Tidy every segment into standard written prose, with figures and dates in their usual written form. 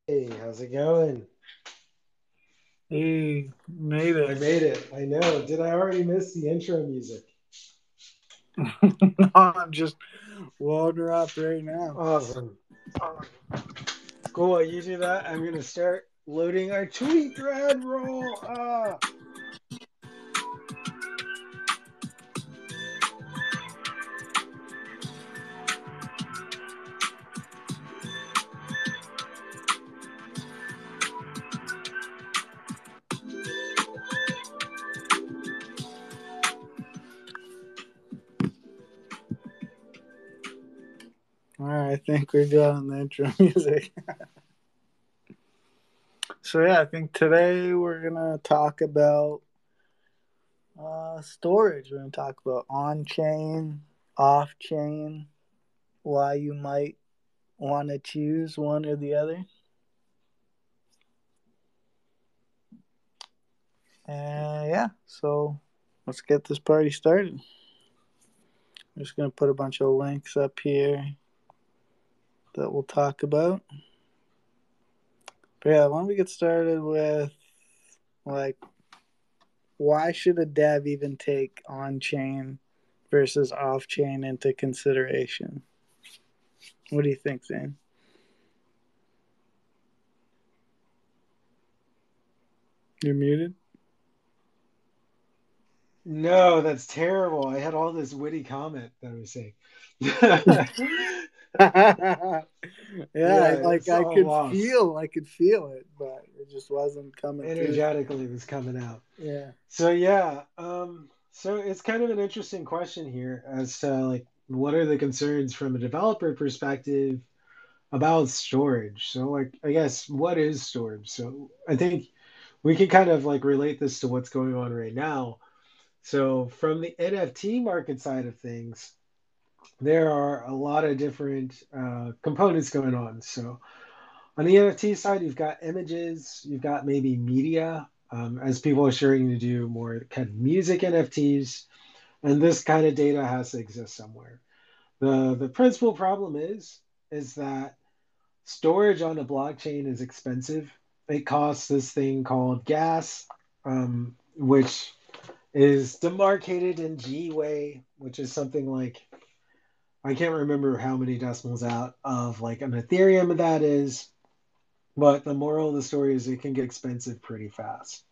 Hey, how's it going? He made I it. made it. I know. Did I already miss the intro music? No, I'm just loading her up right now. Awesome. Cool. While you do that, I'm gonna start loading our tweet thread roll. All right, I think we're done on the intro music. So yeah, I think today we're gonna talk about storage. We're gonna talk about on-chain, off-chain, why you might want to choose one or the other. And yeah, so let's get this party started. I'm just gonna put a bunch of links up here that we'll talk about. But yeah, why don't we get started with like why should a dev even take on chain versus off chain into consideration? What do you think, Zane? You're muted. No, that's terrible. I had all this witty comment that I was saying. Yeah, Yeah, like it's all lost. I could feel it, but it just wasn't coming through. Energetically was coming out. Yeah. So yeah, so it's kind of an interesting question here as to like what are the concerns from a developer perspective about storage. So like I guess what is storage? So I think we can kind of like relate this to what's going on right now. So from the NFT market side of things, there are a lot of different components going on. So on the NFT side, you've got images, you've got maybe media, as people are starting to do more kind of music NFTs, and this kind of data has to exist somewhere. The principal problem is that storage on a blockchain is expensive. It costs this thing called gas, which is demarcated in Gwei, which is something like I can't remember how many decimals out of like an Ethereum that is, but the moral of the story is it can get expensive pretty fast.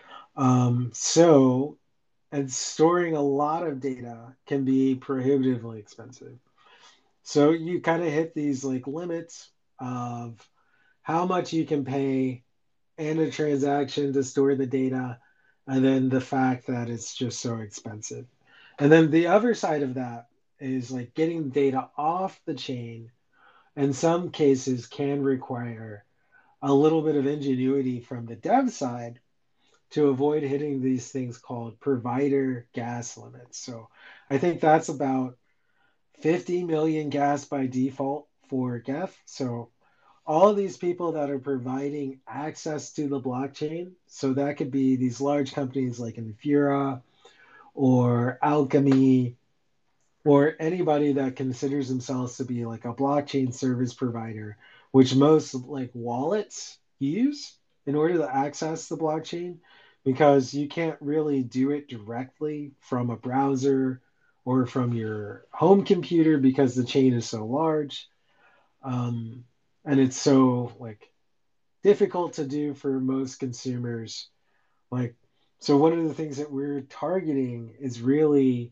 So, and storing a lot of data can be prohibitively expensive. So you kind of hit these like limits of how much you can pay and a transaction to store the data, and then the fact that it's just so expensive. And then the other side of that is like getting data off the chain in some cases can require a little bit of ingenuity from the dev side to avoid hitting these things called provider gas limits. So I think that's about 50 million gas by default for Geth. So all of these people that are providing access to the blockchain, so that could be these large companies like Infura or Alchemy or anybody that considers themselves to be like a blockchain service provider, which most like wallets use in order to access the blockchain, because you can't really do it directly from a browser or from your home computer because the chain is so large, um, and it's so like difficult to do for most consumers. Like, so one of the things that we're targeting is really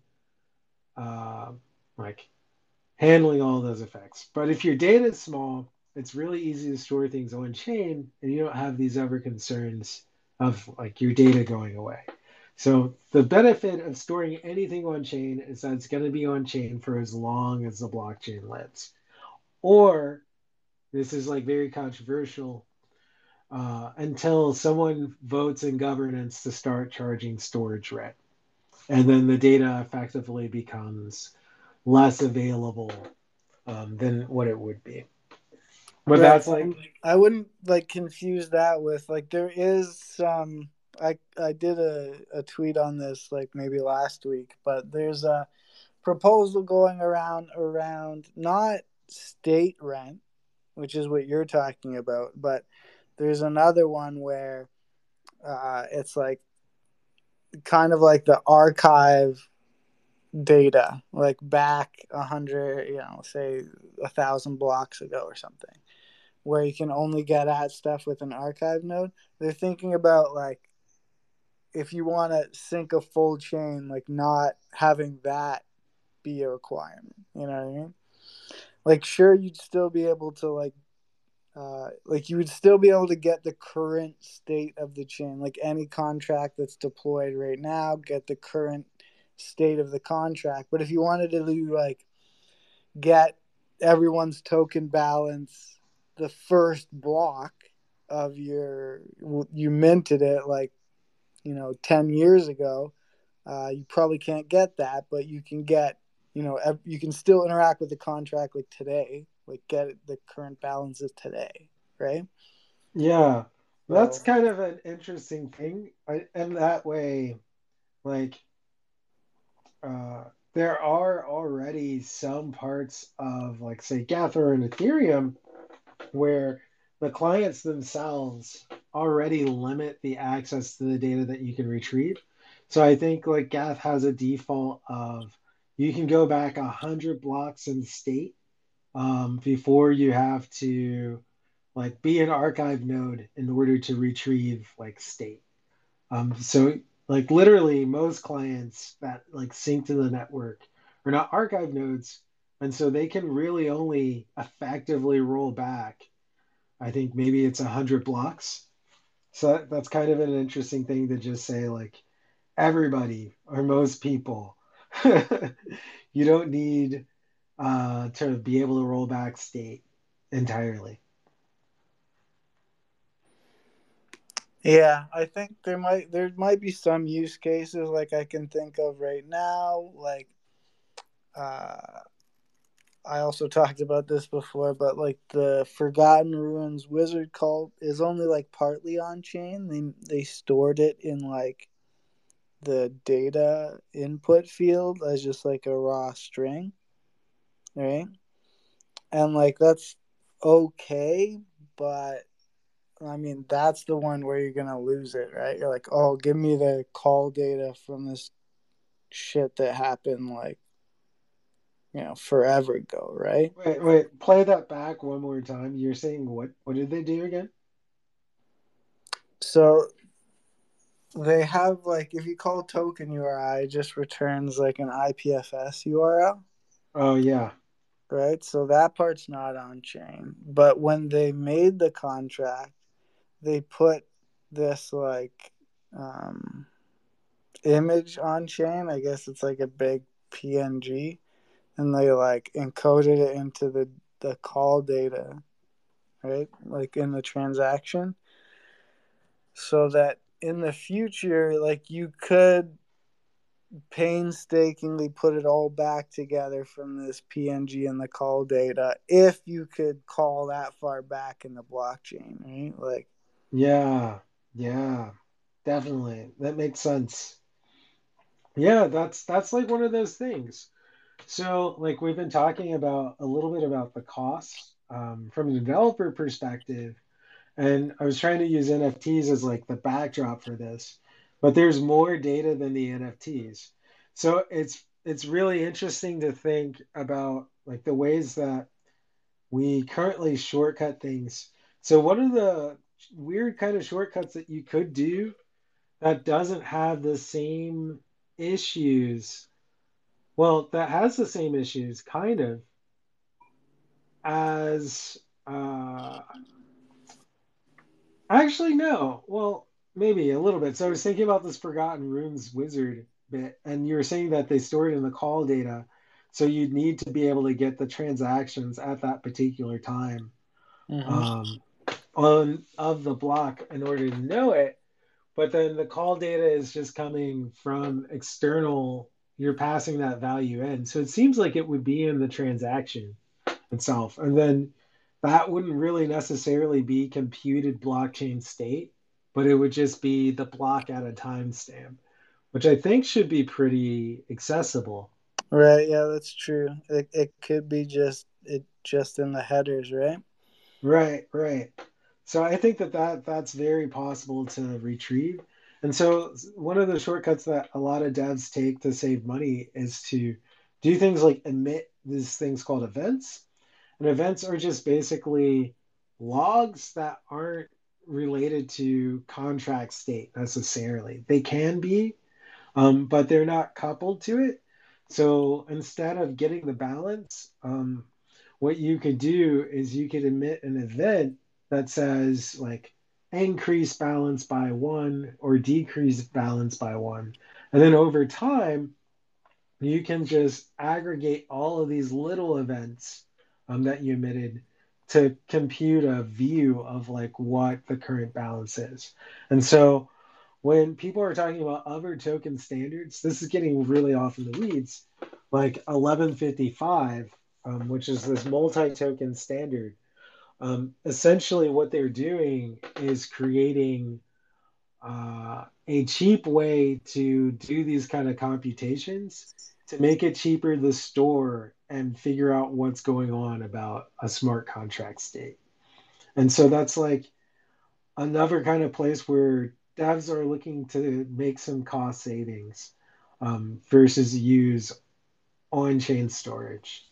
uh, like handling all those effects. But if your data is small, it's really easy to store things on chain and you don't have these other concerns of like your data going away. So the benefit of storing anything on chain is that it's going to be on chain for as long as the blockchain lives. Or this is like very controversial until someone votes in governance to start charging storage rent. And then the data effectively becomes less available than what it would be. But Right. that's like, And I wouldn't like confuse that with like there is some I did a tweet on this like maybe last week, but there's a proposal going around not state rent, which is what you're talking about. But there's another one where it's like kind of like the archive data, like back 100, say 1,000 blocks ago or something, where you can only get at stuff with an archive node. They're thinking about like if you want to sync a full chain, like not having that be a requirement. You know what I mean? Like, sure, you'd still be able to like you would still be able to get the current state of the chain, like any contract that's deployed right now, get the current state of the contract. But if you wanted to like get everyone's token balance the first block of you minted it like 10 years ago, you probably can't get that, but you can get, you can still interact with the contract like today, like get the current balances today, right? Yeah, that's So kind of an interesting thing. And that way, like, uh, there are already some parts of, like, say, Gather and Ethereum where the clients themselves already limit the access to the data that you can retrieve. So I think like Gath has a default of you can go back 100 blocks in state before you have to like be an archive node in order to retrieve like state. So like literally most clients that like sync to the network are not archive nodes, and so they can really only effectively roll back. I think maybe it's 100 blocks. So that's kind of an interesting thing to just say like everybody or most people. You don't need to be able to roll back state entirely. yeah, I think there might be some use cases like I can think of right now, like uh I also talked about this before, but like the Forgotten Ruins wizard cult is only like partly on chain. They stored it in like the data input field as just like a raw string, right? And like that's okay, but I mean that's the one where you're gonna lose it, right? You're like, oh, give me the call data from this shit that happened like forever ago, right? Wait, play that back one more time. You're saying what? What did they do again? So they have like if you call token URI, it just returns like an IPFS URL, Oh yeah, right? So that part's not on chain. But when they made the contract, they put this like um, image on chain. I guess it's like a big PNG, and they like encoded it into the call data, right? Like in the transaction, so that in the future, like you could painstakingly put it all back together from this PNG and the call data if you could call that far back in the blockchain, right? Like, yeah, yeah, definitely. That makes sense. Yeah, that's like one of those things. So, like we've been talking about a little bit about the costs from a developer perspective, and I was trying to use NFTs as like the backdrop for this, but there's more data than the NFTs. So it's really interesting to think about like the ways that we currently shortcut things. So one of the weird kind of shortcuts that you could do that doesn't have the same issues, well, that has the same issues kind of as actually no. Well, maybe a little bit. So I was thinking about this Forgotten Runes wizard bit, and you were saying that they store it in the call data. So you'd need to be able to get the transactions at that particular time mhm. um, on of the block in order to know it. But then the call data is just coming from external. You're passing that value in. So it seems like it would be in the transaction itself. And then that wouldn't really necessarily be computed blockchain state, but it would just be the block at a timestamp, which I think should be pretty accessible. Right, yeah, that's true. It could be just in the headers, right? Right, right. So I think that's very possible to retrieve. And so one of the shortcuts that a lot of devs take to save money is to do things like emit these things called events. And events are just basically logs that aren't related to contract state necessarily. They can be, but they're not coupled to it. So instead of getting the balance, what you could do is you could emit an event that says like increase balance by one or decrease balance by one. And then over time, you can just aggregate all of these little events that you emitted to compute a view of like what the current balance is. And so when people are talking about other token standards, this is getting really off in the weeds, like 1155, which is this multi-token standard. Essentially, what they're doing is creating a cheap way to do these kind of computations to make it cheaper to store and figure out what's going on about a smart contract state. And so that's like another kind of place where devs are looking to make some cost savings versus use on-chain storage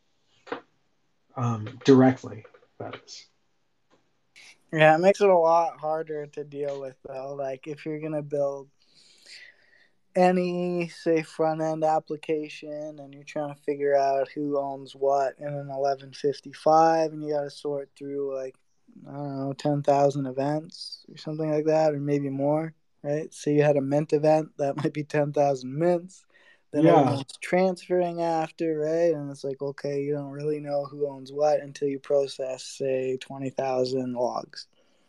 directly. That is. Yeah, it makes it a lot harder to deal with though. Like if you're gonna build any say front end application and you're trying to figure out who owns what in an 1155 and you got to sort through like I don't know 10,000 events or something like that or maybe more, right? So you had a mint event that might be 10,000 mints, then Yeah, everyone's transferring after, right? And it's like okay, you don't really know who owns what until you process say 20,000 logs.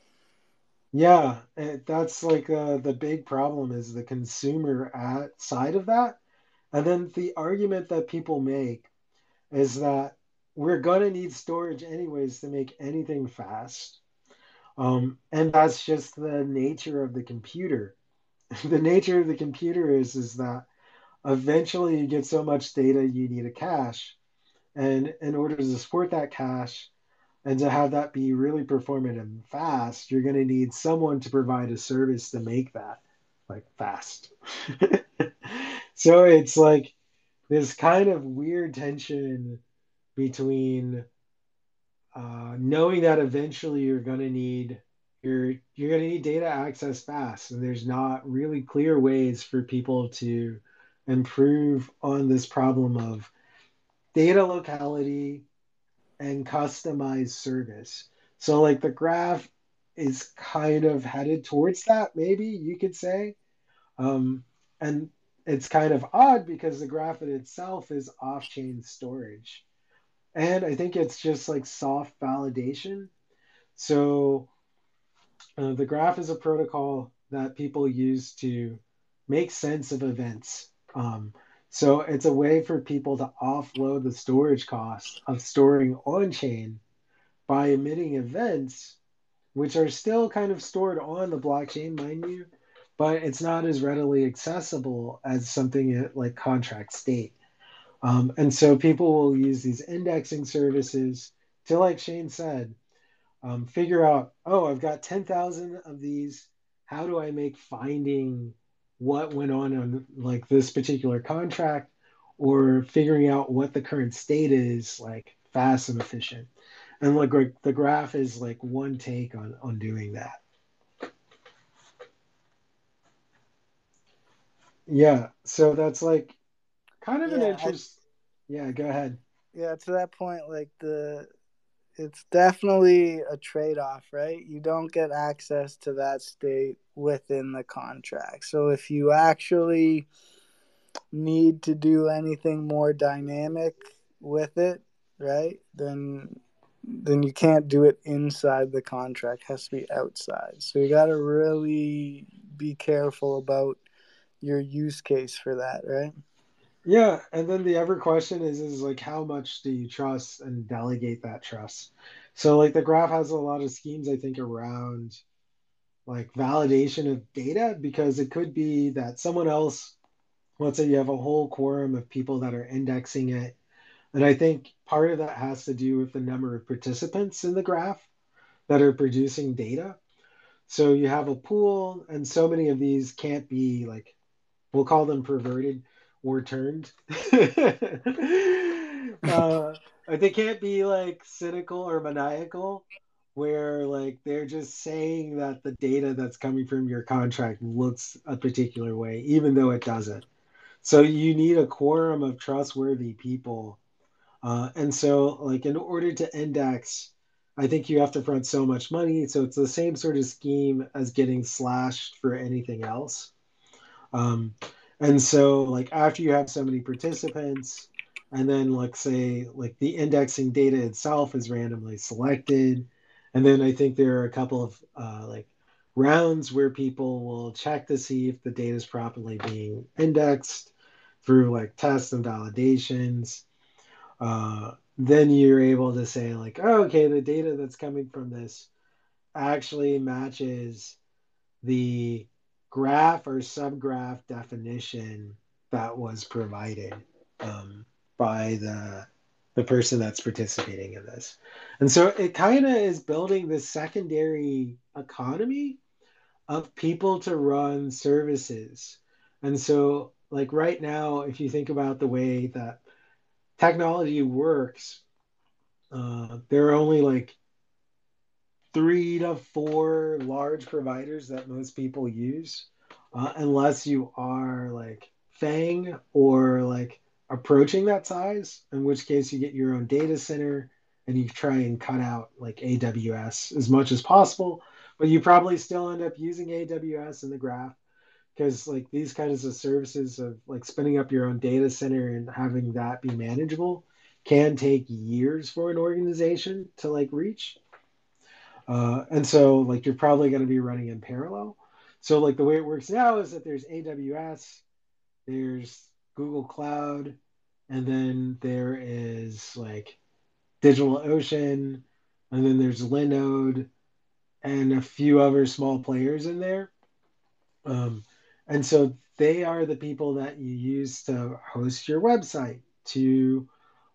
yeah. That's like the big problem is the consumer at side of that. And then the argument that people make is that we're gonna need storage anyways to make anything fast. And that's just the nature of the computer. The nature of the computer is that eventually you get so much data you need a cache. And in order to support that cache and to have that be really performant and fast, you're going to need someone to provide a service to make that like fast. So it's like this kind of weird tension between knowing that eventually you're going to need data access fast, and there's not really clear ways for people to improve on this problem of data locality and customized service. So like the graph is kind of headed towards that, maybe you could say. And it's kind of odd because the graph in itself is off-chain storage. And I think it's just like soft validation. So the graph is a protocol that people use to make sense of events. So it's a way for people to offload the storage cost of storing on chain by emitting events, which are still kind of stored on the blockchain, mind you, but it's not as readily accessible as something like contract state. And so people will use these indexing services to, like Shane said, figure out, oh, I've got 10,000 of these. How do I make finding what went on like this particular contract or figuring out what the current state is like fast and efficient? And like the graph is like one take on doing that. Yeah, so that's like kind of an Yeah, interest. Yeah, go ahead. yeah, to that point, like it's definitely a trade-off, right? You don't get access to that state within the contract. So if you actually need to do anything more dynamic with it, right? Then you can't do it inside the contract. It has to be outside. So you got to really be careful about your use case for that, right? Yeah, and then the other question is like how much do you trust and delegate that trust? So like the graph has a lot of schemes I think around like validation of data because it could be that someone else, let's say you have a whole quorum of people that are indexing it, And I think part of that has to do with the number of participants in the graph that are producing data. So you have a pool, and so many of these can't be like, we'll call them perverted or turned. uh, like they can't be like cynical or maniacal, where like they're just saying that the data that's coming from your contract looks a particular way, even though it doesn't. So you need a quorum of trustworthy people. And so, like, in order to index, I think you have to front so much money. So it's the same sort of scheme as getting slashed for anything else. Um, and so, like, after you have so many participants, and then, like, say, like the indexing data itself is randomly selected. And then I think there are a couple of like rounds where people will check to see if the data is properly being indexed through like tests and validations. Then you're able to say, like, oh, okay, the data that's coming from this actually matches the graph or subgraph definition that was provided by the person that's participating in this. And so it kind of is building this secondary economy of people to run services. And so, like right now, if you think about the way that technology works, there are only like 3 to 4 large providers that most people use, unless you are like Fang or like approaching that size, in which case you get your own data center and you try and cut out like AWS as much as possible. But you probably still end up using AWS in the graph because like these kinds of services of like spinning up your own data center and having that be manageable can take years for an organization to like reach. And so like you're probably going to be running in parallel. So like the way it works now is that there's AWS, there's Google Cloud, and then there is like DigitalOcean, and then there's Linode and a few other small players in there. Um, and so they are the people that you use to host your website, to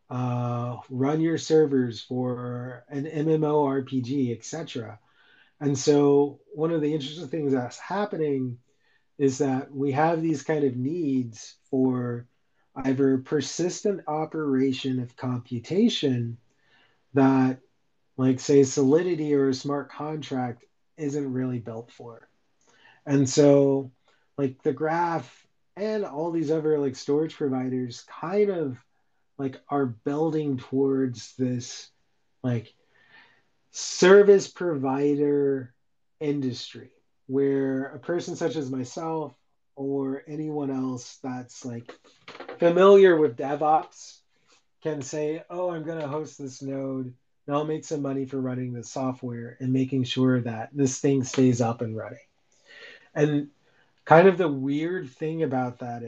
run your servers for an MMORPG, etc. And so one of the interesting things that's happening is that we have these kind of needs for either persistent operation of computation that, like, say, Solidity or a smart contract isn't really built for. And so, like, the graph and all these other like storage providers kind of like are building towards this like service provider industry where a person such as myself or anyone else that's like familiar with DevOps can say, oh, I'm going to host this node and I'll make some money for running the software and making sure that this thing stays up and running. And kind of the weird thing about that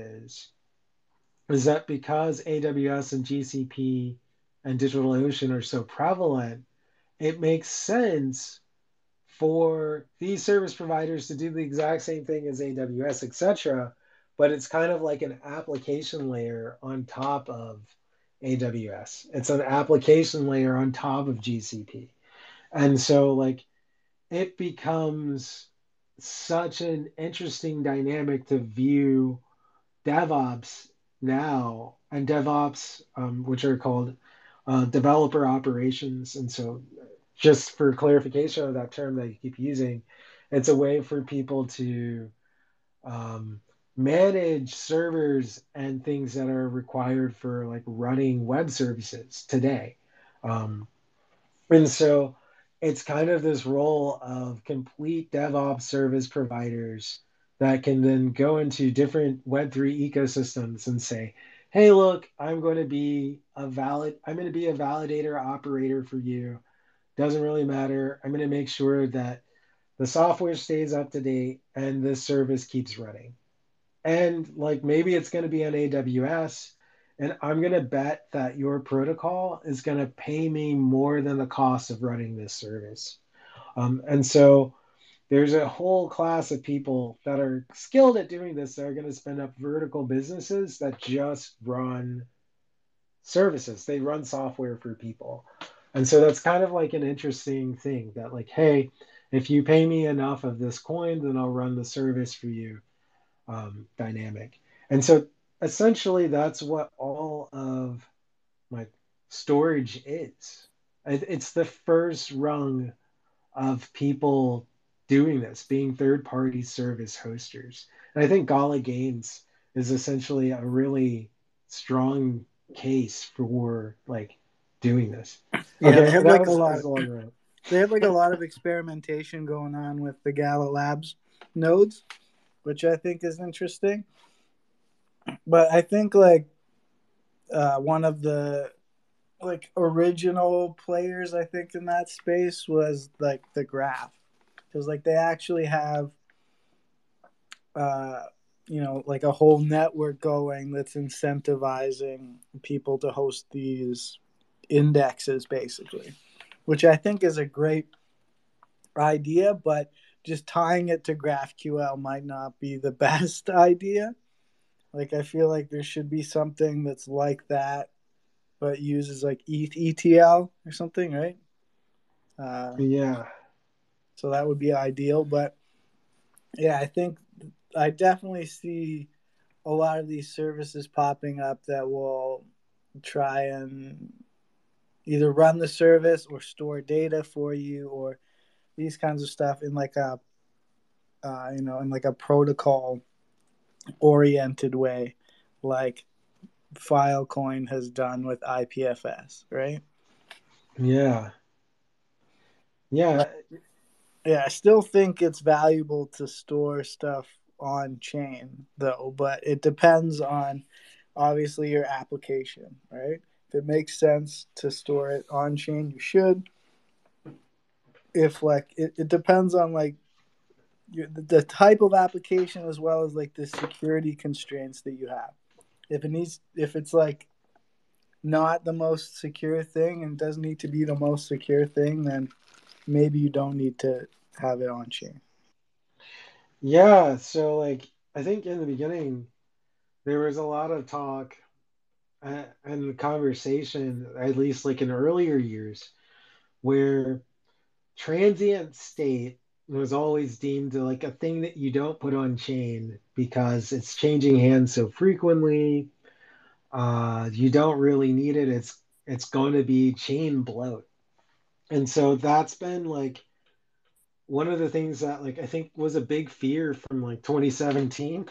is that because AWS and GCP and DigitalOcean are so prevalent, it makes sense for these service providers to do the exact same thing as AWS, etc. But it's kind of like an application layer on top of AWS. It's an application layer on top of GCP. And so like it becomes such an interesting dynamic to view DevOps now and DevOps, which are called developer operations. And so, just for clarification of that term that you keep using, it's a way for people to um, manage servers and things that are required for like running web services today. Um, and so it's kind of this role of complete DevOps service providers that can then go into different Web3 ecosystems and say, hey, look, I'm going to be a validator operator for you. Doesn't really matter. I'm going to make sure that the software stays up to date and this service keeps running. And like maybe it's going to be on AWS. And I'm going to bet that your protocol is going to pay me more than the cost of running this service. And so there's a whole class of people that are skilled at doing this that are going to spin up vertical businesses that just run services. They run software for people. And so that's kind of like an interesting thing that, like, hey, if you pay me enough of this coin, then I'll run the service for you, dynamic. And so essentially, that's what all of like storage is. It's the first rung of people doing this, being third party service hosters. And I think Gala Games is essentially a really strong case for like doing this. Yeah, Okay, that was a long rant. they have like a lot of experimentation going on with the Gala Labs nodes, which I think is interesting. But I think like one of the like original players I think in that space was like the Graph, because like they actually have uh, like a whole network going that's incentivizing people to host these indexes basically, which I think is a great idea, but just tying it to GraphQL might not be the best idea. Like I feel like there should be something that's like that, but uses like ETL or something, right? Uh, Yeah. so that would be ideal. But yeah, I think I definitely see a lot of these services popping up that will try and either run the service or store data for you or these kinds of stuff in like a in like a protocol oriented way, like Filecoin has done with IPFS, right? Yeah. But Yeah. yeah, I still think it's valuable to store stuff on chain though, but it depends on obviously your application, right? If it makes sense to store it on chain, you should. If like it depends on like the type of application as well as like the security constraints that you have. If it's like not the most secure thing and doesn't need to be the most secure thing, then maybe you don't need to have it on chain. Yeah. So like I think in the beginning there was a lot of talk and conversation, at least like in earlier years, where transient state was always deemed like a thing that you don't put on chain because it's changing hands so frequently. You don't really need it. It's going to be chain bloat. And so that's been like one of the things that like I think was a big fear from like 2017.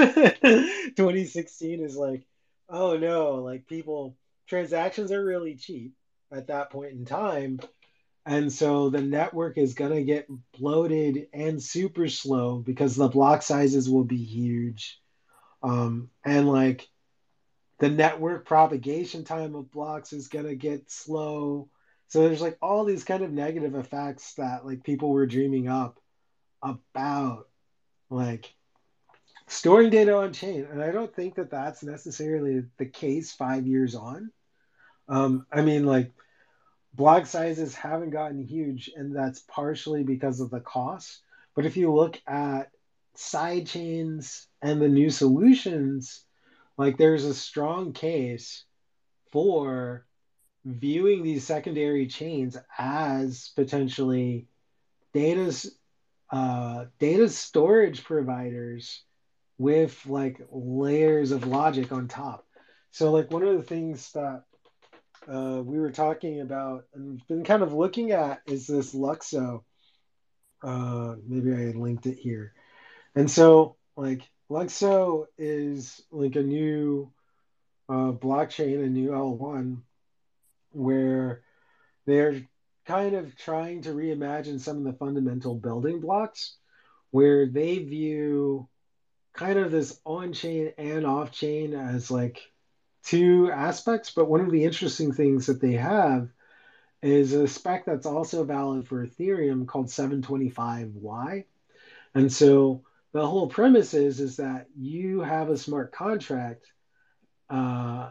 2016 is like, oh no, like people transactions are really cheap at that point in time. And so the network is going to get bloated and super slow because the block sizes will be huge. And like the network propagation time of blocks is going to get slow. So there's like all these kind of negative effects that like people were dreaming up about like storing data on chain. And I don't think that that's necessarily the case 5 years on. I mean, like block sizes haven't gotten huge, and that's partially because of the cost. But if you look at side chains and the new solutions, like there's a strong case for viewing these secondary chains as potentially data data storage providers with like layers of logic on top. So like one of the things that we were talking about and been kind of looking at is this Luxo. Maybe I linked it here. And so like Luxo is like a new blockchain, a new L1, where they're kind of trying to reimagine some of the fundamental building blocks, where they view kind of this on-chain and off-chain as like two aspects. But one of the interesting things that they have is a spec that's also valid for Ethereum called 725Y. And so the whole premise is that you have a smart contract uh,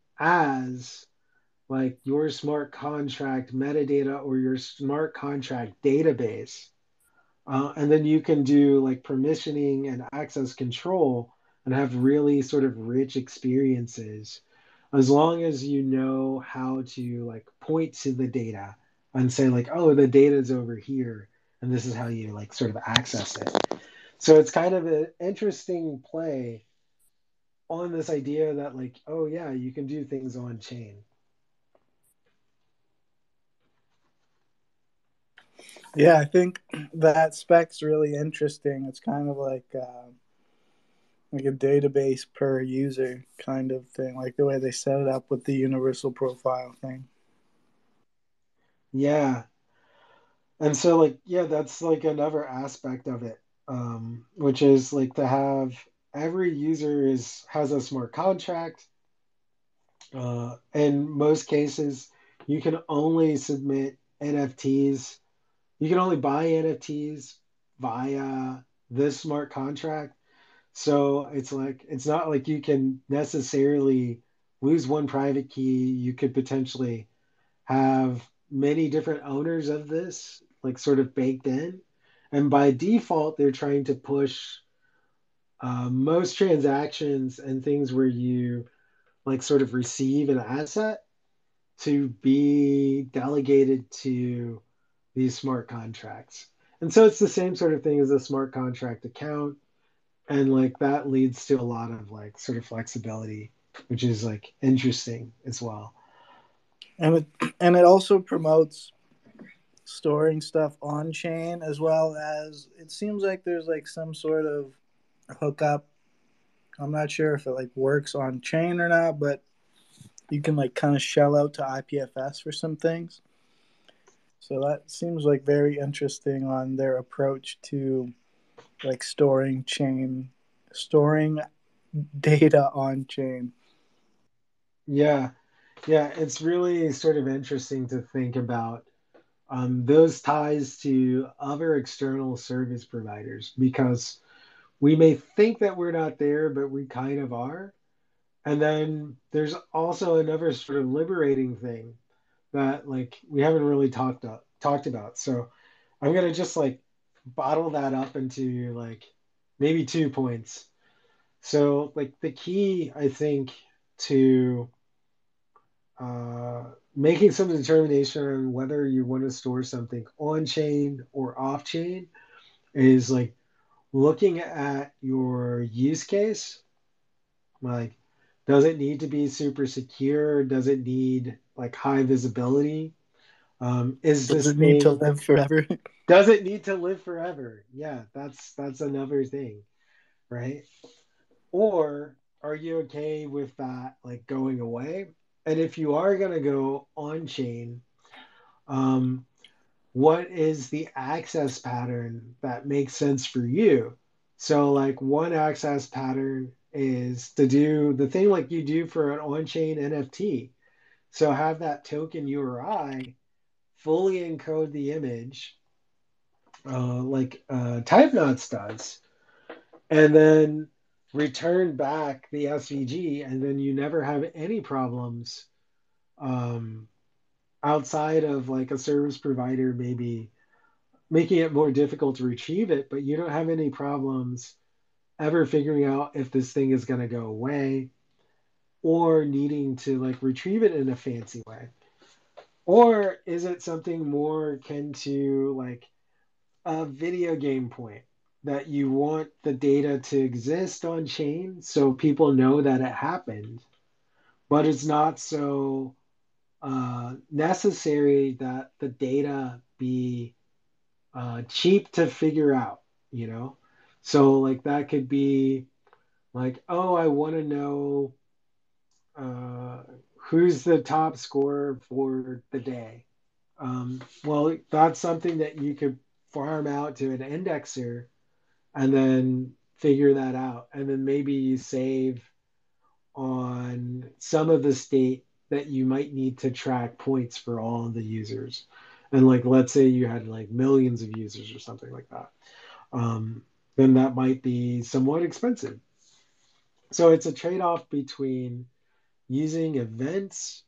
as like your smart contract metadata or your smart contract database. And then you can do like permissioning and access control and have really sort of rich experiences as long as you know how to like point to the data and say like, oh, the data is over here, and this is how you like sort of access it. So it's kind of an interesting play on this idea that like, oh yeah, you can do things on chain. Yeah, I think that spec's really interesting. It's kind of like a database per user kind of thing, like the way they set it up with the universal profile thing. Yeah. And so like, yeah, that's like another aspect of it. Which is like to have every user is has a smart contract. In most cases, you can only submit NFTs. You can only buy NFTs via this smart contract. So it's like it's not like you can necessarily lose one private key. You could potentially have many different owners of this, like sort of baked in. And by default, they're trying to push most transactions and things where you like sort of receive an asset to be delegated to these smart contracts. And so it's the same sort of thing as a smart contract account. And like that leads to a lot of like sort of flexibility, which is like interesting as well. And it also promotes storing stuff on chain, as well as it seems like there's like some sort of hookup. I'm not sure if it like works on chain or not, but you can like kind of shell out to IPFS for some things. So that seems like very interesting on their approach to like storing data on chain. Yeah. Yeah. It's really sort of interesting to think about those ties to other external service providers because we may think that we're not there, but we kind of are. And then there's also another sort of liberating thing that like we haven't really talked about. So I'm gonna just like bottle that up into like maybe 2 points. So like the key, I think, to uh, making some determination on whether you want to store something on chain or off chain is like looking at your use case. Like, does it need to be super secure? Does it need like high visibility? Is Does this it need to thing live forever? does it need to live forever? Yeah, that's another thing, right? Or are you okay with that like going away? And if you are gonna go on chain, um, what is the access pattern that makes sense for you? So like one access pattern is to do the thing like you do for an on-chain NFT. So have that token URI fully encode the image, like Typenauts does, and then return back the SVG, and then you never have any problems um, outside of like a service provider maybe making it more difficult to retrieve it, but you don't have any problems ever figuring out if this thing is going to go away or needing to like retrieve it in a fancy way. Or is it something more akin to like a video game point that you want the data to exist on chain so people know that it happened, but it's not so necessary that the data be cheap to figure out, you know? So, like, that could be like, oh, I want to know uh, who's the top scorer for the day. Well, that's something that you could farm out to an indexer and then figure that out. And then maybe you save on some of the state that you might need to track points for all of the users. And like, let's say you had like millions of users or something like that. Um, then that might be somewhat expensive. So it's a trade-off between using events,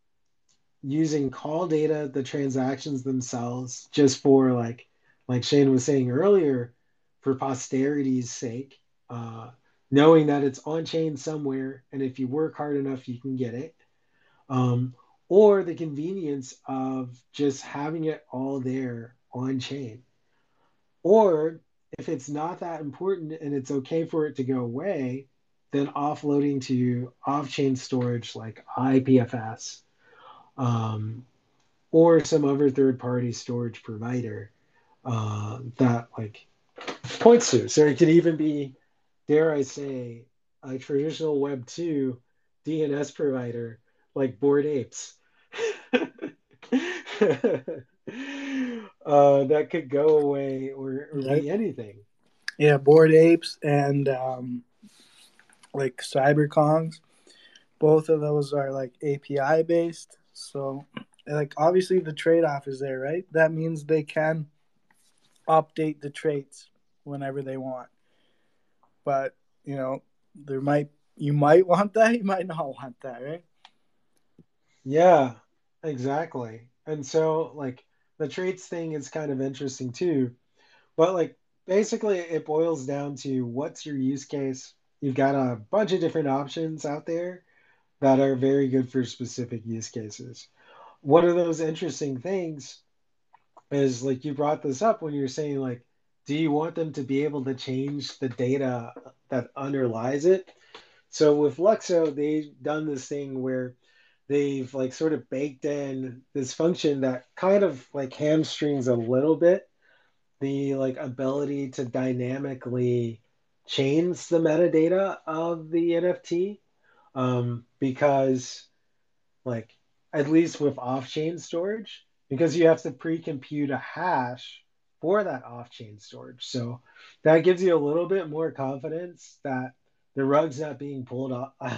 using call data, the transactions themselves, just for like Shane was saying earlier, for posterity's sake, uh, knowing that it's on chain somewhere, and if you work hard enough, you can get it. Um, or the convenience of just having it all there on chain. Or if it's not that important and it's okay for it to go away, then offloading to off chain storage like IPFS, um, or some other third party storage provider that like points to. So it could even be, dare I say, a traditional Web 2 DNS provider like Bored Apes. That could go away or Right. be anything. Yeah, Bored Apes and like Cyberkongs. Both of those are like API based. So like obviously the trade off is there, right? That means they can update the traits whenever they want. But you know, there might you might want that, you might not want that, right? Yeah, exactly. And so, like, the traits thing is kind of interesting too. But, like, basically, it boils down to what's your use case? You've got a bunch of different options out there that are very good for specific use cases. One of those interesting things is like you brought this up when you're saying, like, do you want them to be able to change the data that underlies it? So with Luxo, they've done this thing where they've like sort of baked in this function that kind of like hamstrings a little bit the like ability to dynamically change the metadata of the NFT, because like at least with off-chain storage, because you have to pre-compute a hash for that off-chain storage. So that gives you a little bit more confidence that the rug's not being pulled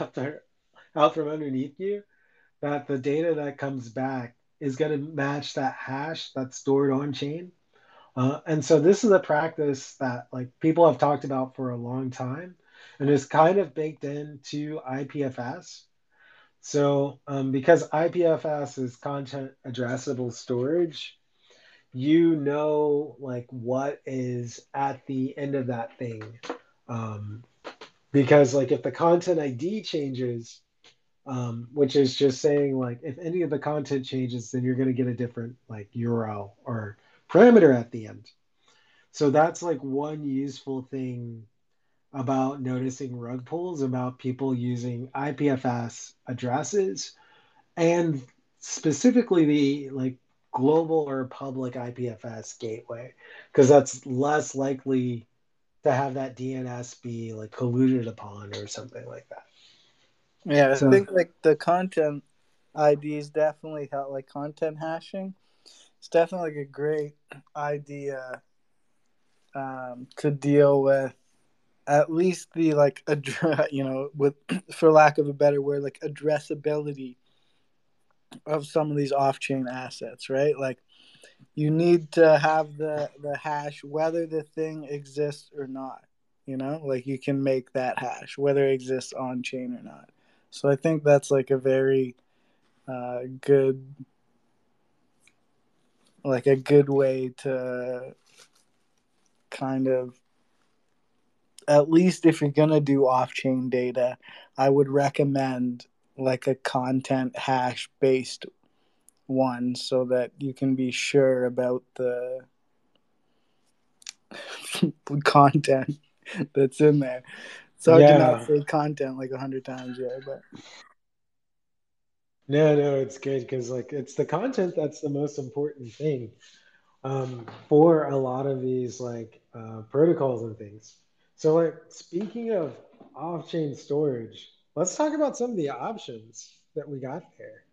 out from underneath you, that the data that comes back is going to match that hash that's stored on chain. And so this is a practice that like people have talked about for a long time and is kind of baked into IPFS. So because IPFS is content addressable storage, you know like what is at the end of that thing. Um, because like if the content ID changes, which is just saying like if any of the content changes, then you're going to get a different like URL or parameter at the end. So that's like one useful thing about noticing rug pulls about people using IPFS addresses and specifically the like global or public IPFS gateway, because that's less likely to have that DNS be like colluded upon or something like that. Yeah, I So think like the content IDs definitely help, like content hashing. It's definitely like a great idea to deal with at least the like address, you know, with for lack of a better word, like addressability of some of these off-chain assets, right? Like you need to have the hash whether the thing exists or not. You know, like you can make that hash whether it exists on chain or not. So I think that's like a very good, like a good way to kind of, at least if you're gonna do off-chain data, I would recommend like a content hash based one so that you can be sure about the content that's in there. It's hard to not yeah, say content like 100 times, yeah, but no, it's good because like it's the content that's the most important thing for a lot of these like protocols and things. So, like speaking of off-chain storage, let's talk about some of the options that we got there.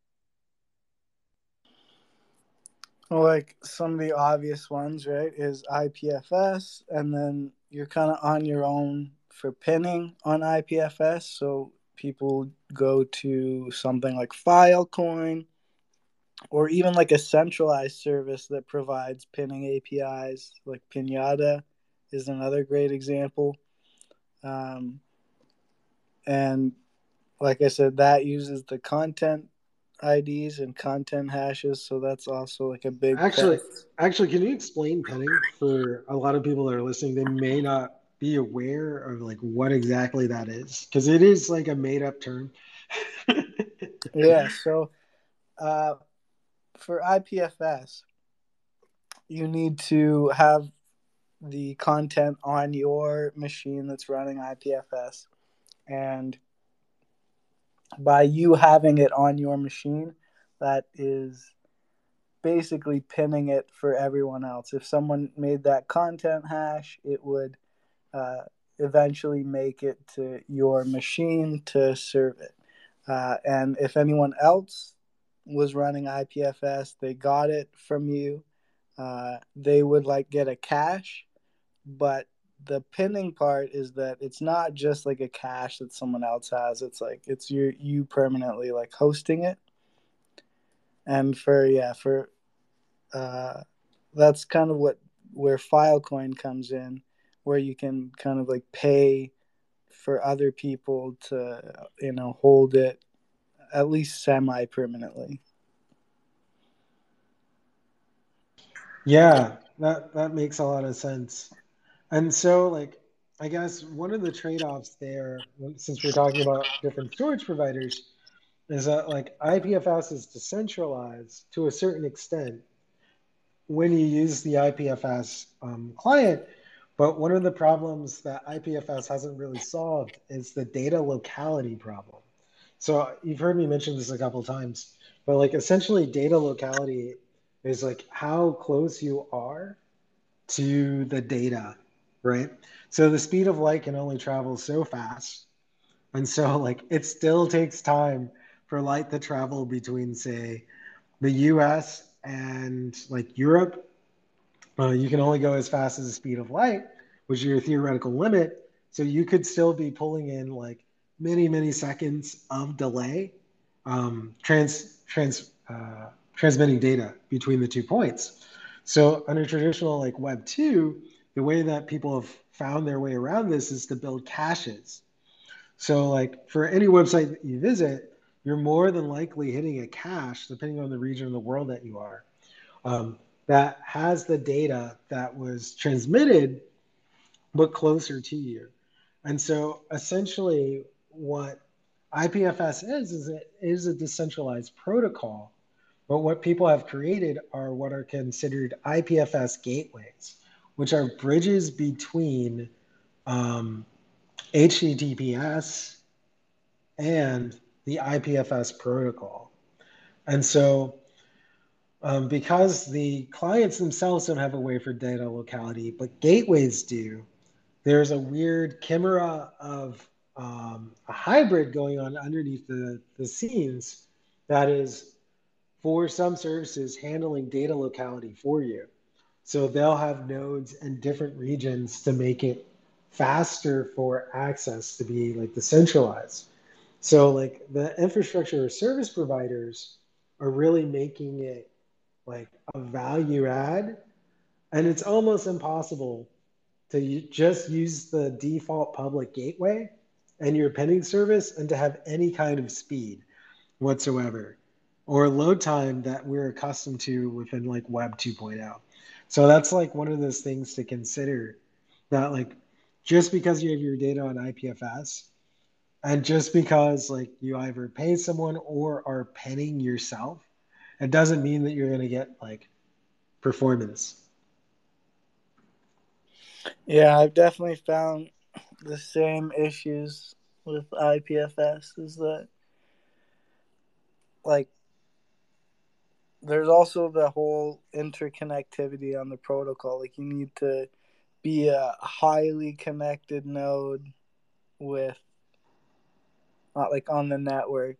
like some of the obvious ones, right, is IPFS, and then you're kind of on your own for pinning on IPFS. So people go to something like Filecoin or even like a centralized service that provides pinning APIs, like Pinata is another great example. Um, and like I said, that uses the content IDs and content hashes, so that's also like a big Actually, plus. actually, can you explain pinning for a lot of people that are listening? They may not. be aware of like what exactly that is? Because it is like a made up term. Yeah. So uh, for IPFS, you need to have the content on your machine that's running IPFS. And by you having it on your machine, that is basically pinning it for everyone else. If someone made that content hash, it would uh, eventually make it to your machine to serve it. And if anyone else was running IPFS, they got it from you. They would like get a cache, but the pinning part is that it's not just like a cache that someone else has. It's like it's you permanently like hosting it. And for uh, that's kind of what where Filecoin comes in, where you can kind of like pay for other people to hold it at least semi permanently. Yeah, that makes a lot of sense. And so, like, I guess one of the trade-offs there, since we're talking about different storage providers, is that like IPFS is decentralized to a certain extent when you use the IPFS client. But one of the problems that IPFS hasn't really solved is the data locality problem. So you've heard me mention this a couple of times, but like essentially data locality is like how close you are to the data, right? So the speed of light can only travel so fast. And so like it still takes time for light to travel between, say, the US and like Europe. You can only go as fast as the speed of light, which is your theoretical limit. So you could still be pulling in like many seconds of delay, transmitting data between the 2 points. So under traditional like Web 2, the way that people have found their way around this is to build caches. So like for any website that you visit, you're more than likely hitting a cache, depending on the region of the world that you are, um, that has the data that was transmitted, but closer to you. And so essentially, what IPFS is it is a decentralized protocol. But what people have created are what are considered IPFS gateways, which are bridges between um, HTTPS and the IPFS protocol. And so because the clients themselves don't have a way for data locality, but gateways do, there's a weird chimera of a hybrid going on underneath the scenes that is, for some services, handling data locality for you. So they'll have nodes in different regions to make it faster for access to be like decentralized. So like the infrastructure service providers are really making it like a value add, and it's almost impossible to just use the default public gateway and your pending service and to have any kind of speed whatsoever or load time that we're accustomed to within like Web 2.0. So that's like one of those things to consider, that like just because you have your data on IPFS and just because like you either pay someone or are penning yourself, it doesn't mean that you're going to get like performance. Yeah, I've definitely found the same issues with IPFS is that like there's also the whole interconnectivity on the protocol. Like you need to be a highly connected node with not like on the network.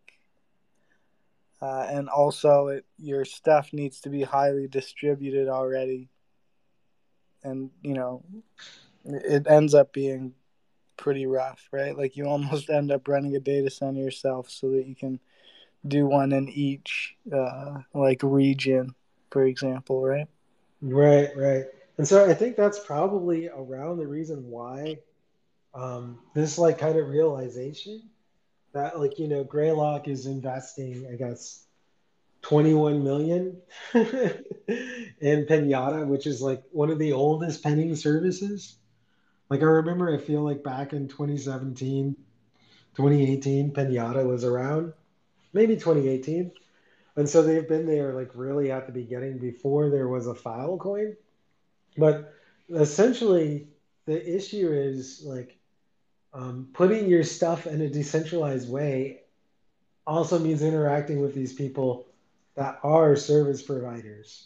And also your stuff needs to be highly distributed already. And it ends up being pretty rough, right? Like you almost end up running a data center yourself so that you can do one in each like region, for example, right? Right, right. And so I think that's probably around the reason why this like kind of realization that like Greylock is investing, I guess, 21 million in Pinata, which is like one of the oldest penning services. Like I remember, I feel like back in 2017, 2018, Pinata was around, maybe 2018. And so they've been there like really at the beginning before there was a Filecoin. But essentially, the issue is like putting your stuff in a decentralized way also means interacting with these people that are service providers,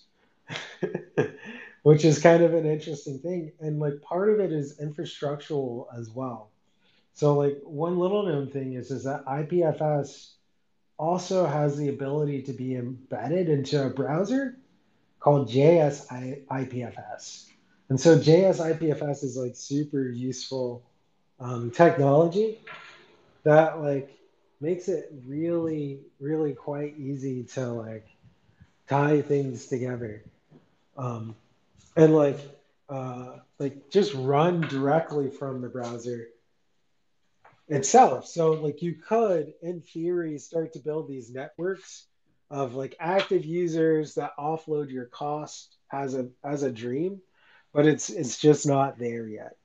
which is kind of an interesting thing. And like part of it is infrastructural as well. So like one little known thing is that IPFS also has the ability to be embedded into a browser called JS IPFS. And so JS IPFS is like super useful technology that like makes it really, really quite easy to like tie things together. Um, and like just run directly from the browser itself. So like you could, in theory, start to build these networks of like active users that offload your cost as a dream, but it's just not there yet.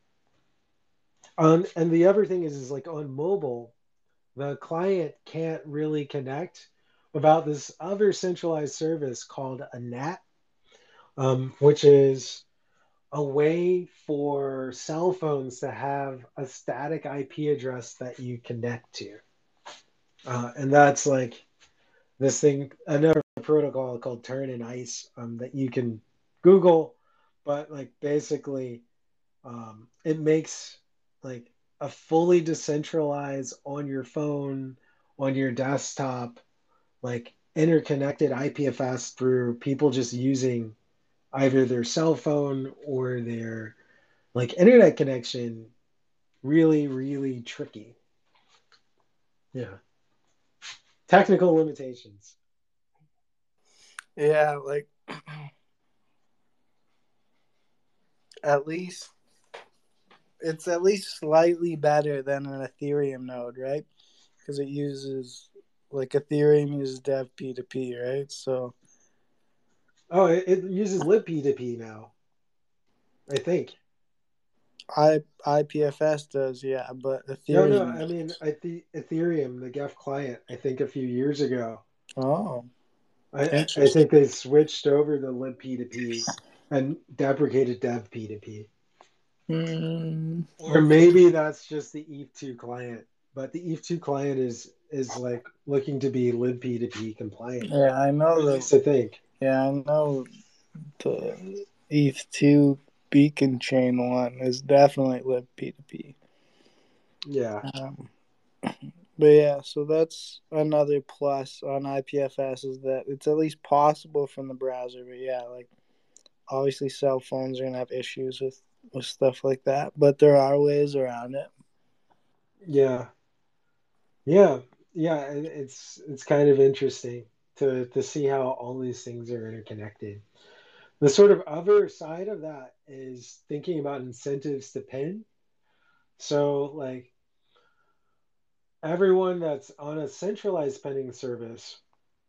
And the other thing is like on mobile, the client can't really connect without this other centralized service called a NAT, which is a way for cell phones to have a static IP address that you connect to. And that's like this thing, another protocol called Turn and Ice that you can Google, but like basically it makes like a fully decentralized on your phone, on your desktop, like interconnected IPFS through people just using either their cell phone or their like internet connection really, really tricky. Yeah. Technical limitations. Yeah, like at least it's at least slightly better than an Ethereum node, right? Because it uses like Ethereum uses Dev P2P, right? So Oh, it uses libp2p now, I think. IPFS does, yeah, but No, no, Ethereum. I mean, I think Ethereum, the Geth client, I think a few years ago, Oh, I interesting. think they switched over to libp2p and deprecated dev P2P. Or Okay. maybe that's just the ETH2 client, but the ETH2 client is like looking to be libp2p compliant, Yeah, I or know at least I think. I know the ETH2 beacon chain one is definitely libp2p. Yeah. Um, but yeah, so that's another plus on IPFS is that it's at least possible from the browser. But yeah, like obviously cell phones are gonna have issues with stuff like that, but there are ways around it. Yeah. Yeah. Yeah. It's kind of interesting to see how all these things are interconnected. The sort of other side of that is thinking about incentives to pin. So, like everyone that's on a centralized pinning service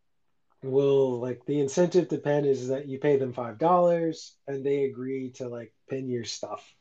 will like the incentive to pin is that you pay them $5 and they agree to like pin your stuff.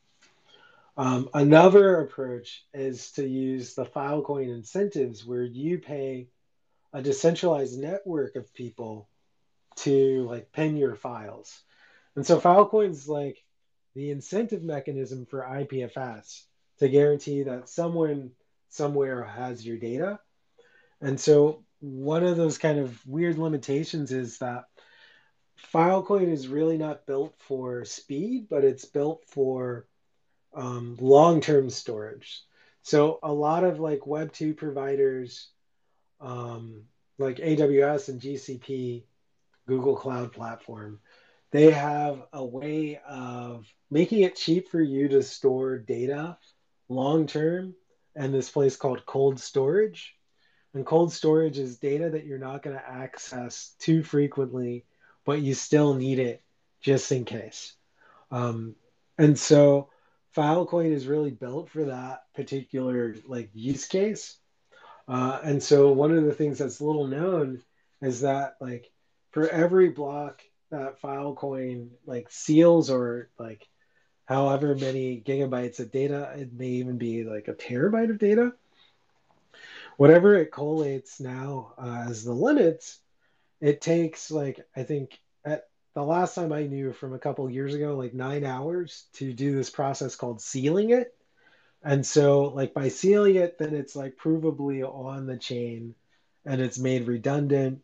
Another approach is to use the Filecoin incentives where you pay a decentralized network of people to like pin your files. And so Filecoin's like the incentive mechanism for IPFS to guarantee that someone somewhere has your data. And so one of those kind of weird limitations is that Filecoin is really not built for speed, but it's built for long-term storage. So a lot of like Web2 providers, um, like AWS and GCP, Google Cloud Platform, they have a way of making it cheap for you to store data long term, and this place called cold storage. And cold storage is data that you're not going to access too frequently, but you still need it just in case. Um, and so Filecoin is really built for that particular like use case. And so one of the things that's little known is that like for every block that Filecoin like seals or like however many gigabytes of data. It may even be like a terabyte of data. Whatever it collates now as the limits, it takes like, I think at the last time I knew from a couple years ago, like 9 hours to do this process called sealing it. And so, like, by sealing it, then it's like provably on the chain and it's made redundant.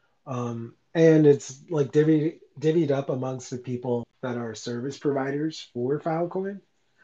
And it's like divvied up amongst the people that are service providers for Filecoin.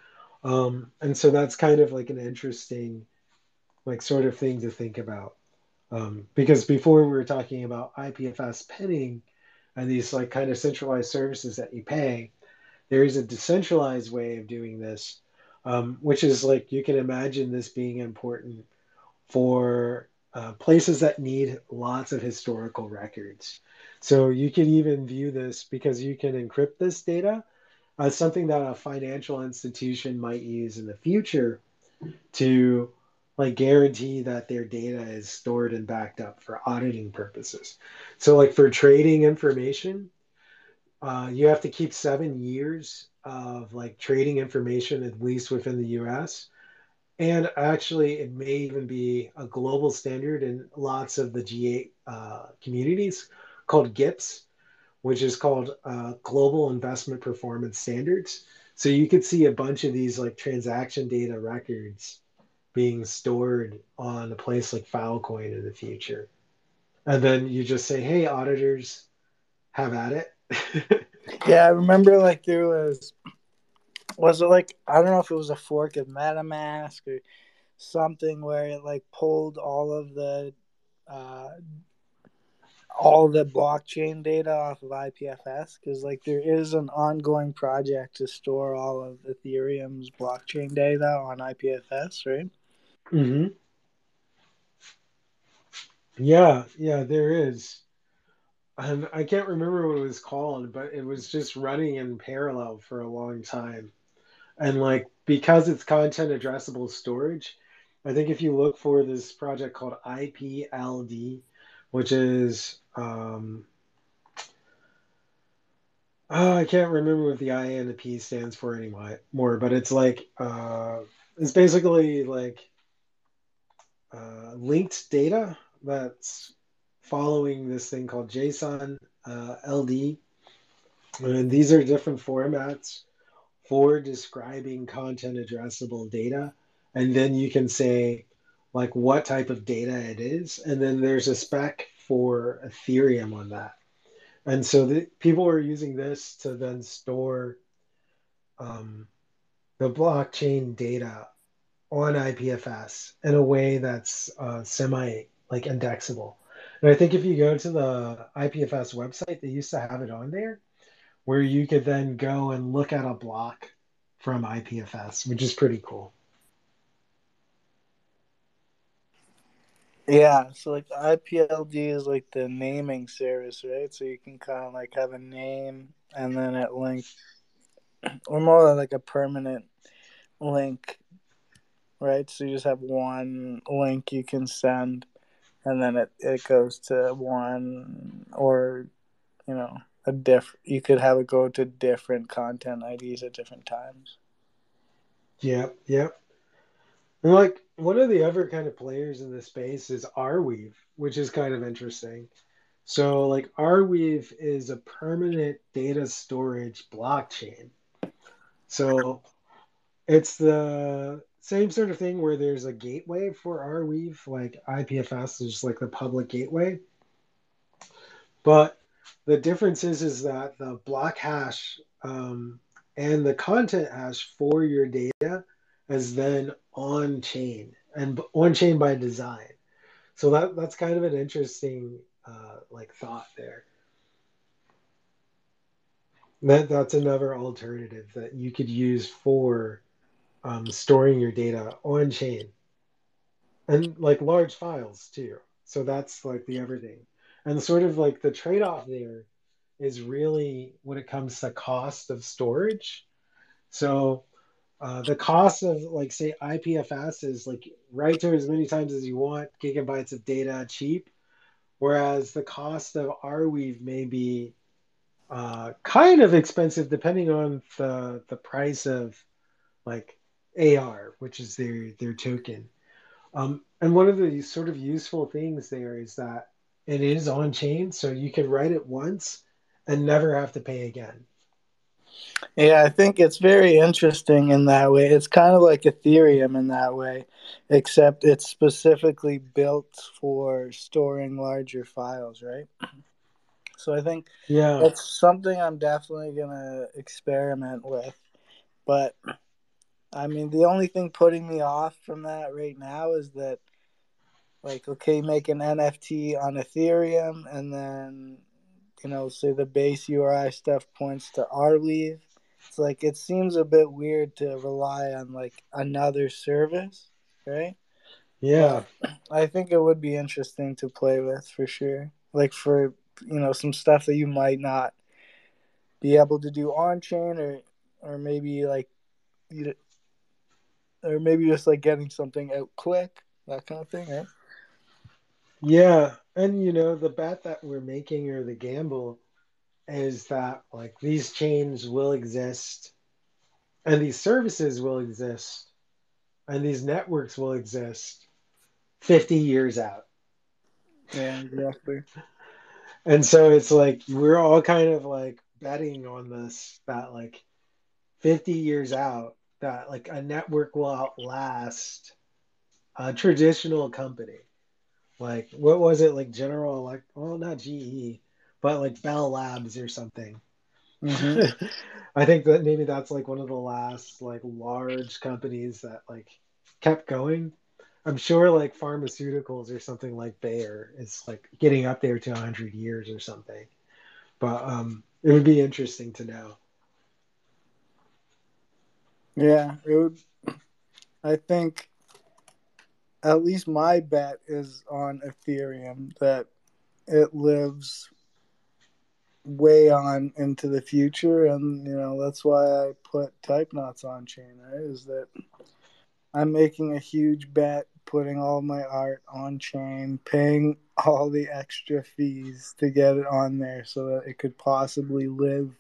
And so that's kind of like an interesting, like, sort of thing to think about. Because before we were talking about IPFS pinning and these like kind of centralized services that you pay, there is a decentralized way of doing this, which is like you can imagine this being important for places that need lots of historical records. So you can even view this because you can encrypt this data as something that a financial institution might use in the future to like guarantee that their data is stored and backed up for auditing purposes. So like for trading information, you have to keep 7 years of like trading information at least within the US. And actually, it may even be a global standard in lots of the G8 communities called GIPS, which is called Global Investment Performance Standards. So you could see a bunch of these like transaction data records being stored on a place like Filecoin in the future. And then you just say, hey, auditors, have at it. Yeah, I remember like there was it like I don't know if it was a fork of MetaMask or something where it like pulled uh, all the blockchain data off of IPFS because like there is an ongoing project to store all of Ethereum's blockchain data on IPFS, right? Hmm. Yeah, yeah, there is. And I can't remember what it was called, but it was just running in parallel for a long time. And like because it's content addressable storage, I think if you look for this project called IPLD, which is oh, I can't remember what the I and the P stands for anymore, but it's like it's basically like linked data that's following this thing called JSON LD. And these are different formats for describing content addressable data. And then you can say like what type of data it is. And then there's a spec for Ethereum on that. And so people are using this to then store um, the blockchain data on IPFS in a way that's semi like indexable. And I think if you go to the IPFS website, they used to have it on there where you could then go and look at a block from IPFS, which is pretty cool. Yeah, so like IPLD is like the naming service, right? So you can kind of like have a name and then it link, or more like a permanent link, right? So you just have one link you can send, and then it goes to one, or you know, you could have it go to different content IDs at different times. Yep, yep. And like one of the other kind of players in this space is Arweave, which is kind of interesting. So like Arweave is a permanent data storage blockchain. So it's the same sort of thing where there's a gateway for Arweave, like IPFS is like the public gateway. But the difference is that the block hash and the content hash for your data is then on chain and on chain by design. So that's kind of an interesting like thought there. That's another alternative that you could use for storing your data on chain and like large files too. So that's like the other thing. And sort of like the trade-off there is really when it comes to cost of storage. So the cost of like say IPFS is like write to as many times as you want, gigabytes of data cheap, whereas the cost of Arweave may be kind of expensive depending on the price of like AR, which is their token. And one of the sort of useful things there is that it is on chain, so you can write it once and never have to pay again. Yeah, I think it's very interesting in that way. It's kind of like Ethereum in that way, except it's specifically built for storing larger files, right? So I think Yeah, that's something I'm definitely gonna experiment with. But I mean, the only thing putting me off from that right now is that, like, okay, make an NFT on Ethereum, and then say the base URI stuff points to Arweave. It's like it seems a bit weird to rely on like another service, right? yeah, But I think it would be interesting to play with for sure. Like for some stuff that you might not be able to do on chain, or maybe like you or maybe just like getting something out quick, that kind of thing, right? yeah. And the bet that we're making or the gamble is that like these chains will exist and these services will exist and these networks will exist 50 years out. Yeah, exactly. And so it's like we're all kind of like betting on this that like 50 years out that like a network will outlast a traditional company. Like what was it like General like well not GE but like Bell Labs or something. Hmm. I think that maybe that's like one of the last like large companies that like kept going. I'm sure like pharmaceuticals or something like Bayer is like getting up there to 100 years or something. But it would be interesting to know. Yeah, it would. I think at least my bet is on Ethereum that it lives way on into the future, and that's why I put Type Knots on chain. Right, is that I'm making a huge bet, putting all my art on chain, paying all the extra fees to get it on there, so that it could possibly live,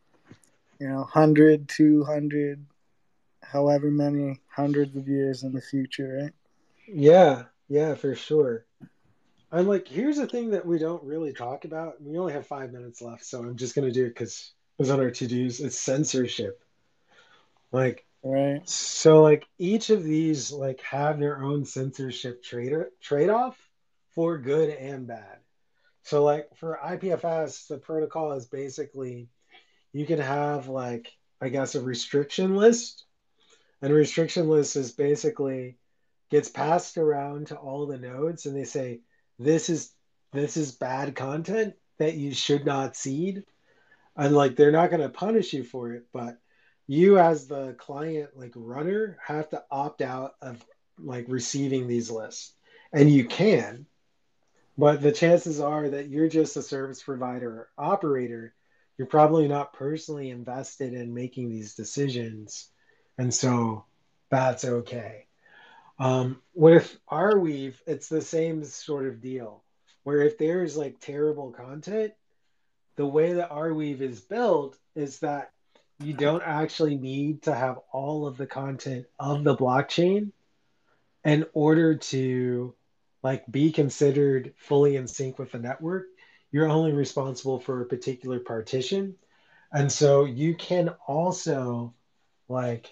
100, 200, however many hundreds of years in the future, right? Yeah, yeah, for sure. I'm like, here's a thing that we don't really talk about. We only have 5 minutes left, so I'm just gonna do it because it was on our to-dos. It's censorship. Like, Right. so like each of these like have their own censorship trade-off for good and bad. So like for IPFS, the protocol is basically you can have like I guess a restriction list, and a restriction list is basically gets passed around to all the nodes, and they say this is this is bad content that you should not seed, and like they're not going to punish you for it, but you as the client like runner have to opt out of like receiving these lists, and you can, but the chances are that you're just a service provider or operator. You're probably not personally invested in making these decisions. And so that's okay. With Arweave, it's the same sort of deal, where if there's like terrible content, the way that Arweave is built is that you don't actually need to have all of the content of the blockchain in order to like be considered fully in sync with the network. You're only responsible for a particular partition. And so you can also like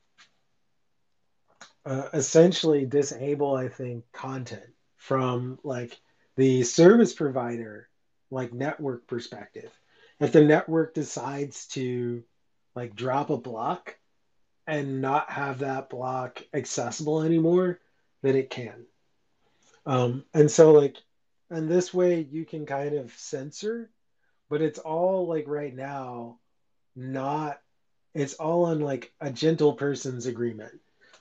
essentially disable, I think, content from like the service provider, like network perspective. If the network decides to like drop a block and not have that block accessible anymore, then it can. And so like, and this way you can kind of censor, but it's all like right now, not, it's all on like a gentle person's agreement.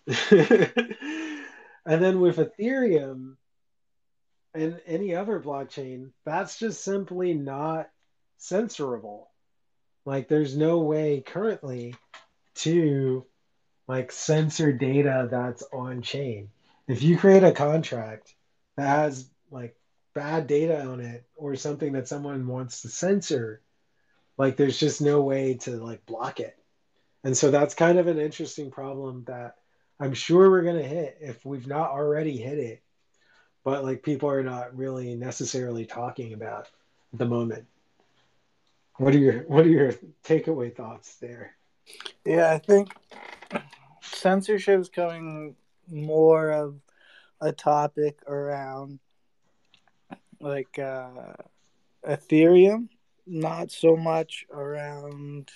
And then with Ethereum and any other blockchain, that's just simply not censorable. Like there's no way currently to like censor data that's on chain. If you create a contract that has like bad data on it or something that someone wants to censor, Like there's just no way to like block it. And so that's kind of an interesting problem that I'm sure we're going to hit if we've not already hit it, but like people are not really necessarily talking about at the moment. What are your takeaway thoughts there? Yeah, I think censorship is becoming more of a topic around like Ethereum, not so much around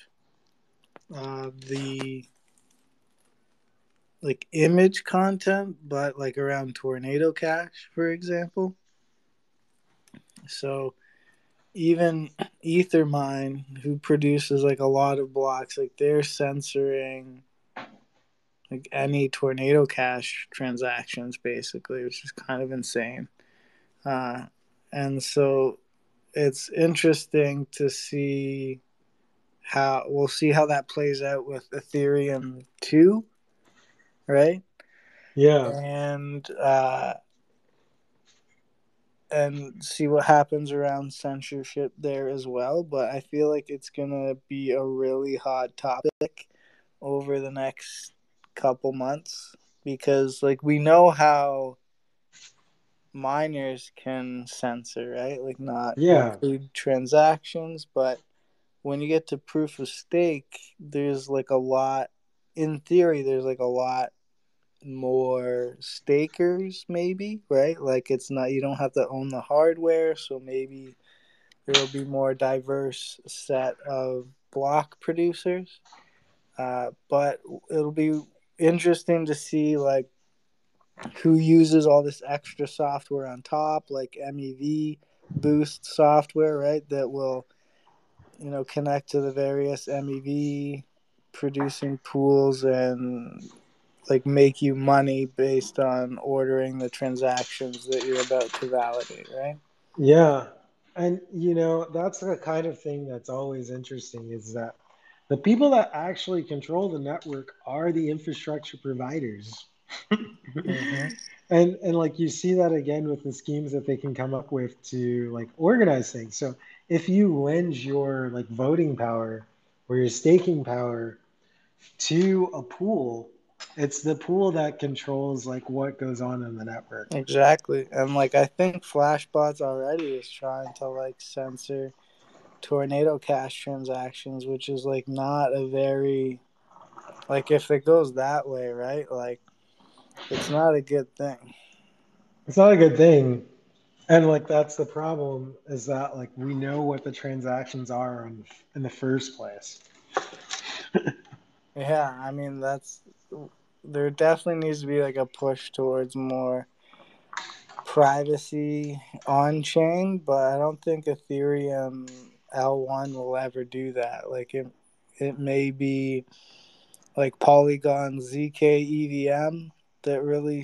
the like image content, but like around Tornado Cash, for example. So even Ethermine, who produces like a lot of blocks, like they're censoring like any Tornado Cash transactions, basically, which is kind of insane. Uh, and so it's interesting to see how we'll see how that plays out with Ethereum 2, right? Yeah. And see what happens around censorship there as well. But I feel like it's gonna be a really hot topic over the next couple months because like we know how miners can censor, right? Like not Yeah. include transactions, but when you get to proof of stake, there's like a lot in theory there's like a lot more stakers maybe, right? Like it's not you don't have to own the hardware, so maybe there'll be more diverse set of block producers. But it'll be interesting to see like who uses all this extra software on top, like MEV boost software, right? That will, connect to the various MEV producing pools and like make you money based on ordering the transactions that you're about to validate, right? Yeah. And that's the kind of thing that's always interesting is that the people that actually control the network are the infrastructure providers. Mm-hmm. And like you see that again with the schemes that they can come up with to like organize things. So if you lend your like voting power or your staking power to a pool, it's the pool that controls like what goes on in the network. Exactly. And like I think Flashbots already is trying to like censor Tornado Cash transactions, which is like not a very like if it goes that way, right? Like it's not a good thing. It's not a good thing. And like that's the problem is that like we know what the transactions are in the first place. Yeah, I mean that's there definitely needs to be like a push towards more privacy on chain, but I don't think Ethereum L1 will ever do that. Like it may be like Polygon ZK EVM that really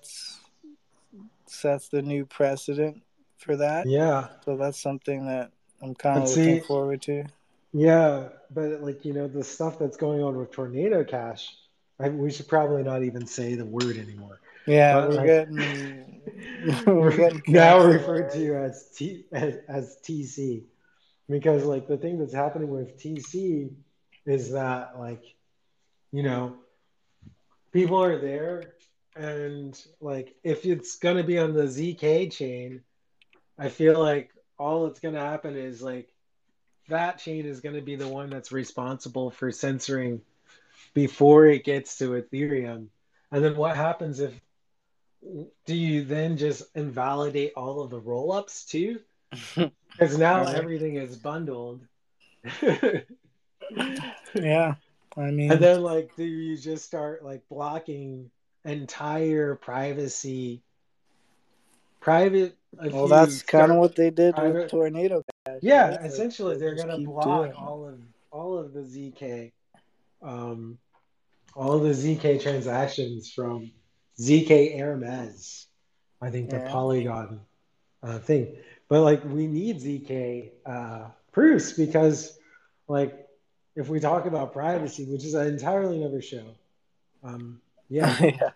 sets the new precedent for that. Yeah. So that's something that I'm kind But of looking see, forward to. yeah, but like the stuff that's going on with Tornado Cash, we should probably not even say the word anymore. Yeah, But we're like getting we're getting now canceled referred to already. as as TC, because like the thing that's happening with TC is that like you know people are there, and like if it's gonna be on the ZK chain, I feel like all that's gonna happen is like that chain is going to be the one that's responsible for censoring before it gets to Ethereum. And then what happens if do you then just invalidate all of the rollups too? Because now Right. everything is bundled. And Yeah. I mean, then like do you just start like blocking entire private if well, you that's kind of start what they did with private Tornado Cash, right? yeah, Like essentially they they're just gonna keep block doing it. all of the ZK um all the ZK transactions from ZK Hermes, I think the Yeah. Polygon thing. But like we need ZK proofs because like if we talk about privacy, which is an entirely another show, yeah, Yeah.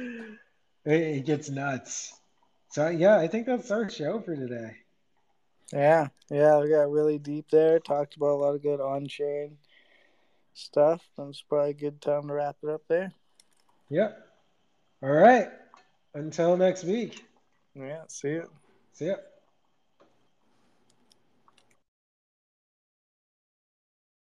it gets nuts. So yeah, I think that's our show for today. Yeah, yeah, we got really deep there. Talked about a lot of good on-chain stuff. It's probably a good time to wrap it up there. Yep. All right. Until next week. Yeah, see you. See ya.